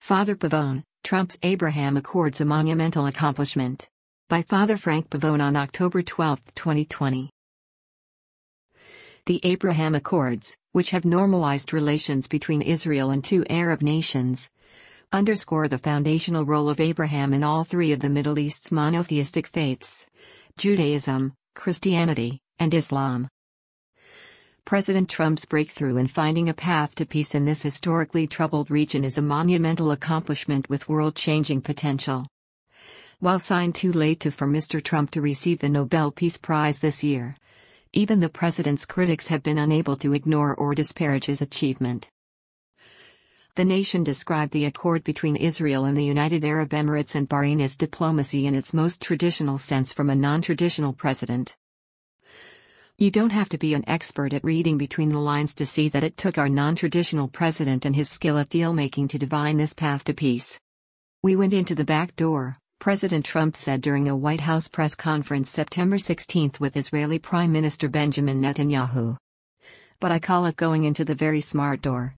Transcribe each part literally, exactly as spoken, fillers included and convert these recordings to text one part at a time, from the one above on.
Father Pavone, Trump's Abraham Accords a Monumental Accomplishment. By Father Frank Pavone on October twelfth, twenty twenty. The Abraham Accords, which have normalized relations between Israel and two Arab nations, underscore the foundational role of Abraham in all three of the Middle East's monotheistic faiths: Judaism, Christianity, and Islam. President Trump's breakthrough in finding a path to peace in this historically troubled region is a monumental accomplishment with world-changing potential. While signed too late to for Mister Trump to receive the Nobel Peace Prize this year, even the president's critics have been unable to ignore or disparage his achievement. The Nation described the accord between Israel and the United Arab Emirates and Bahrain as diplomacy in its most traditional sense from a non-traditional president. You don't have to be an expert at reading between the lines to see that it took our non-traditional president and his skill at deal-making to divine this path to peace. "We went into the back door," President Trump said during a White House press conference September sixteenth with Israeli Prime Minister Benjamin Netanyahu. "But I call it going into the very smart door."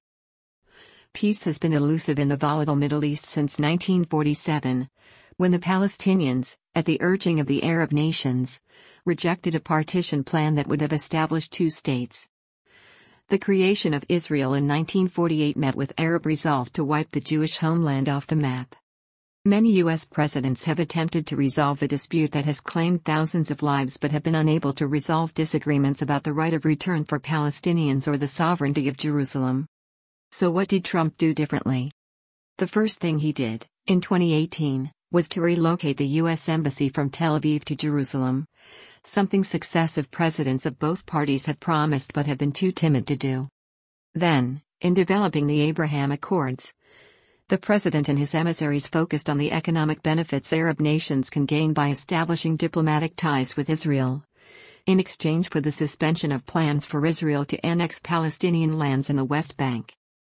Peace has been elusive in the volatile Middle East since nineteen forty-seven, when the Palestinians, at the urging of the Arab nations, rejected a partition plan that would have established two states. The creation of Israel in nineteen forty-eight met with Arab resolve to wipe the Jewish homeland off the map. Many U S presidents have attempted to resolve the dispute that has claimed thousands of lives but have been unable to resolve disagreements about the right of return for Palestinians or the sovereignty of Jerusalem. So what did Trump do differently? The first thing he did, in twenty eighteen, was to relocate the U S Embassy from Tel Aviv to Jerusalem, something successive presidents of both parties have promised but have been too timid to do. Then, in developing the Abraham Accords, the president and his emissaries focused on the economic benefits Arab nations can gain by establishing diplomatic ties with Israel, in exchange for the suspension of plans for Israel to annex Palestinian lands in the West Bank.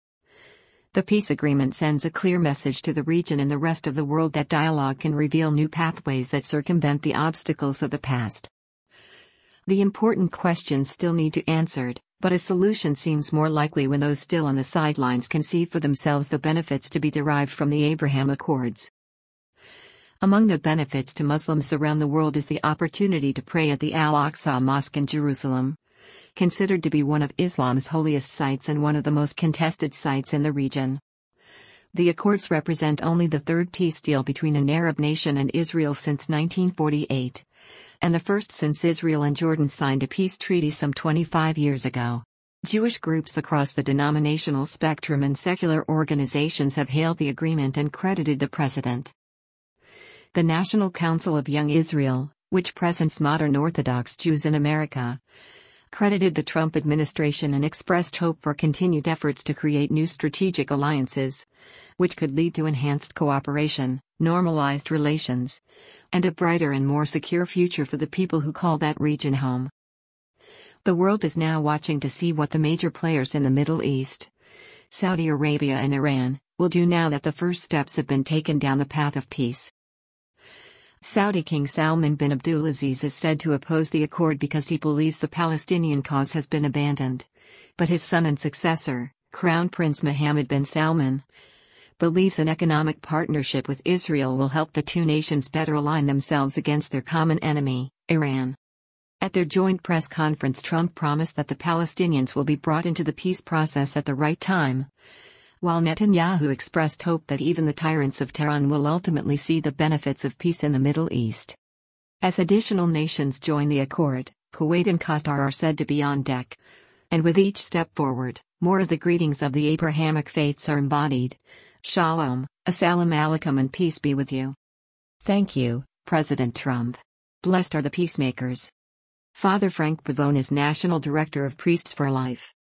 The peace agreement sends a clear message to the region and the rest of the world that dialogue can reveal new pathways that circumvent the obstacles of the past. The important questions still need to be answered, but a solution seems more likely when those still on the sidelines can see for themselves the benefits to be derived from the Abraham Accords. Among the benefits to Muslims around the world is the opportunity to pray at the Al-Aqsa Mosque in Jerusalem, considered to be one of Islam's holiest sites and one of the most contested sites in the region. The Accords represent only the third peace deal between an Arab nation and Israel since nineteen forty-eight, and the first since Israel and Jordan signed a peace treaty some twenty-five years ago. Jewish groups across the denominational spectrum and secular organizations have hailed the agreement and credited the president. The National Council of Young Israel, which presents modern Orthodox Jews in America, credited the Trump administration and expressed hope for continued efforts to create new strategic alliances, which could lead to enhanced cooperation, normalized relations, and a brighter and more secure future for the people who call that region home. The world is now watching to see what the major players in the Middle East, Saudi Arabia and Iran, will do now that the first steps have been taken down the path of peace. Saudi King Salman bin Abdulaziz is said to oppose the accord because he believes the Palestinian cause has been abandoned, but his son and successor, Crown Prince Mohammed bin Salman, believes an economic partnership with Israel will help the two nations better align themselves against their common enemy, Iran. At their joint press conference, Trump promised that the Palestinians will be brought into the peace process at the right time, while Netanyahu expressed hope that even the tyrants of Tehran will ultimately see the benefits of peace in the Middle East. As additional nations join the accord, Kuwait and Qatar are said to be on deck, and with each step forward, more of the greetings of the Abrahamic faiths are embodied. Shalom, Assalamu alaikum, and peace be with you. Thank you, President Trump. Blessed are the peacemakers. Father Frank Pavone is National Director of Priests for Life.